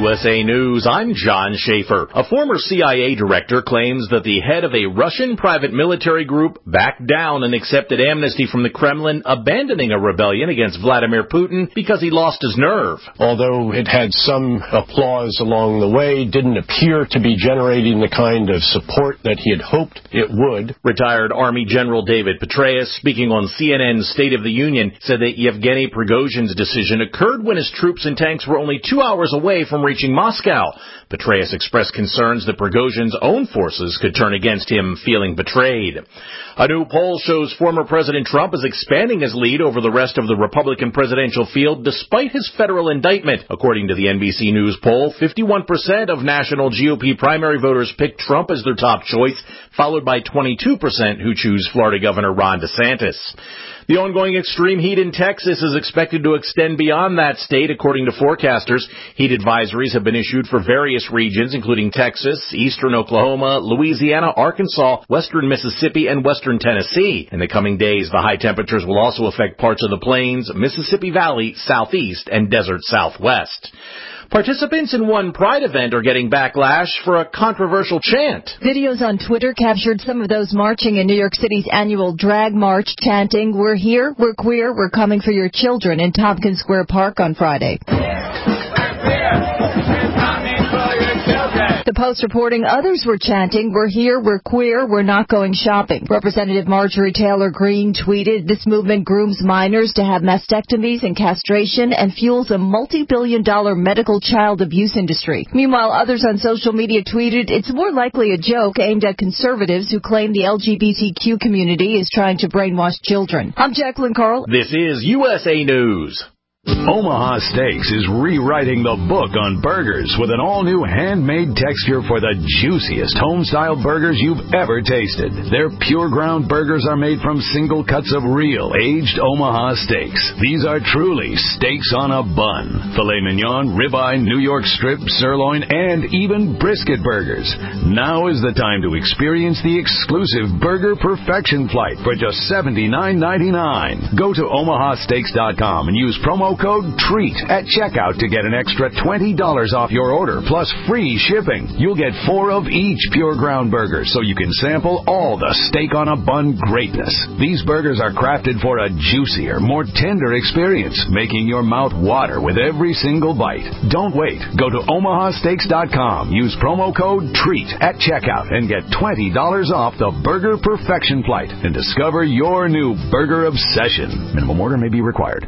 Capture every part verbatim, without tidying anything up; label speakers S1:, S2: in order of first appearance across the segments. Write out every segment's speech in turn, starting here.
S1: U S A News, I'm John Schaefer. A former C I A director claims that the head of a Russian private military group backed down and accepted amnesty from the Kremlin, abandoning a rebellion against Vladimir Putin because he lost his nerve.
S2: Although it had some applause along the way, didn't appear to be generating the kind of support that he had hoped it would.
S1: Retired Army General David Petraeus, speaking on C N N's State of the Union, said that Yevgeny Prigozhin's decision occurred when his troops and tanks were only two hours away from reaching Moscow. Petraeus expressed concerns that Prigozhin's own forces could turn against him, feeling betrayed. A new poll shows former President Trump is expanding his lead over the rest of the Republican presidential field despite his federal indictment. According to the N B C News poll, fifty-one percent of national G O P primary voters picked Trump as their top choice, followed by twenty-two percent who choose Florida Governor Ron DeSantis. The ongoing extreme heat in Texas is expected to extend beyond that state, according to forecasters. Heat advisories have been issued for various regions, including Texas, eastern Oklahoma, Louisiana, Arkansas, western Mississippi, and western Tennessee. In the coming days, the high temperatures will also affect parts of the plains, Mississippi Valley, southeast, and desert southwest. Participants in one Pride event are getting backlash for a controversial chant.
S3: Videos on Twitter captured some of those marching in New York City's annual drag march chanting, "We're here, we're queer, we're coming for your children" in Tompkins Square Park on Friday. The Post reporting others were chanting, "We're here, we're queer, we're not going shopping." Representative Marjorie Taylor Greene tweeted, "This movement grooms minors to have mastectomies and castration and fuels a multi-billion dollar medical child abuse industry." Meanwhile, others on social media tweeted, "It's more likely a joke aimed at conservatives who claim the L G B T Q community is trying to brainwash children." I'm Jacqueline Carl.
S1: This is U S A News.
S4: Omaha Steaks is rewriting the book on burgers with an all-new handmade texture for the juiciest home-style burgers you've ever tasted. Their pure ground burgers are made from single cuts of real, aged Omaha steaks. These are truly steaks on a bun. Filet mignon, ribeye, New York strip, sirloin, and even brisket burgers. Now is the time to experience the exclusive Burger Perfection Flight for just seventy-nine ninety-nine. Go to omaha steaks dot com and use promo code TREAT at checkout to get an extra twenty dollars off your order, plus free shipping. You'll get four of each pure ground burger, so you can sample all the steak on a bun greatness. These burgers are crafted for a juicier, more tender experience, making your mouth water with every single bite. Don't wait. Go to omaha steaks dot com, use promo code TREAT at checkout, and get twenty dollars off the Burger Perfection Flight and discover your new burger obsession. Minimum order may be required.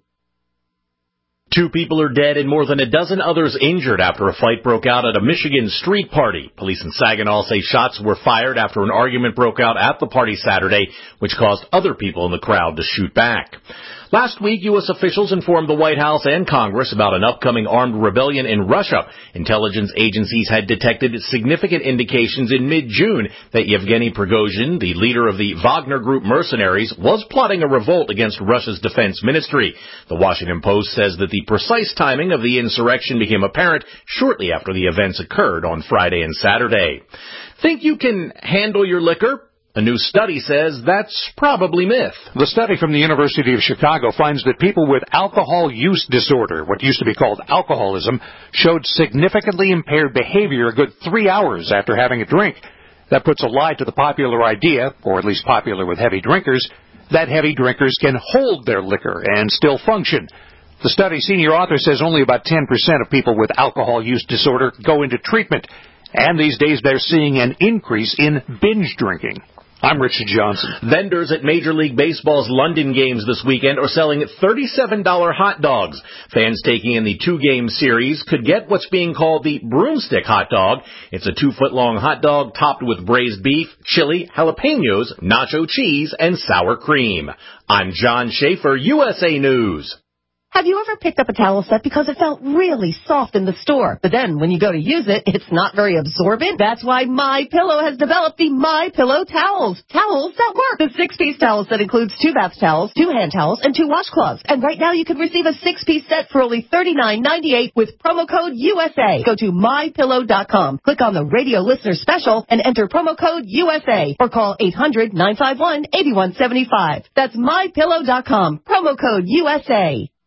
S1: Two people are dead and more than a dozen others injured after a fight broke out at a Michigan street party. Police in Saginaw say shots were fired after an argument broke out at the party Saturday, which caused other people in the crowd to shoot back. Last week, U S officials informed the White House and Congress about an upcoming armed rebellion in Russia. Intelligence agencies had detected significant indications in mid-June that Yevgeny Prigozhin, the leader of the Wagner Group mercenaries, was plotting a revolt against Russia's defense ministry. The Washington Post says that the precise timing of the insurrection became apparent shortly after the events occurred on Friday and Saturday. Think you can handle your liquor? A new study says that's probably myth.
S5: The study from the University of Chicago finds that people with alcohol use disorder, what used to be called alcoholism, showed significantly impaired behavior a good three hours after having a drink. That puts a lie to the popular idea, or at least popular with heavy drinkers, that heavy drinkers can hold their liquor and still function. The study's senior author says only about ten percent of people with alcohol use disorder go into treatment, and these days they're seeing an increase in binge drinking. I'm Richard Johnson.
S1: Vendors at Major League Baseball's London games this weekend are selling thirty-seven dollars hot dogs. Fans taking in the two-game series could get what's being called the broomstick hot dog. It's a two-foot-long hot dog topped with braised beef, chili, jalapenos, nacho cheese, and sour cream. I'm John Schaefer, U S A News.
S6: Have you ever picked up a towel set because it felt really soft in the store, but then when you go to use it, it's not very absorbent? That's why MyPillow has developed the MyPillow towels. Towels that work. The six-piece towels that includes two bath towels, two hand towels, and two washcloths. And right now you can receive a six-piece set for only thirty-nine ninety-eight with promo code U S A. Go to my pillow dot com, click on the radio listener special, and enter promo code U S A, or call eight hundred nine five one eight one seven five. That's my pillow dot com, promo code U S A.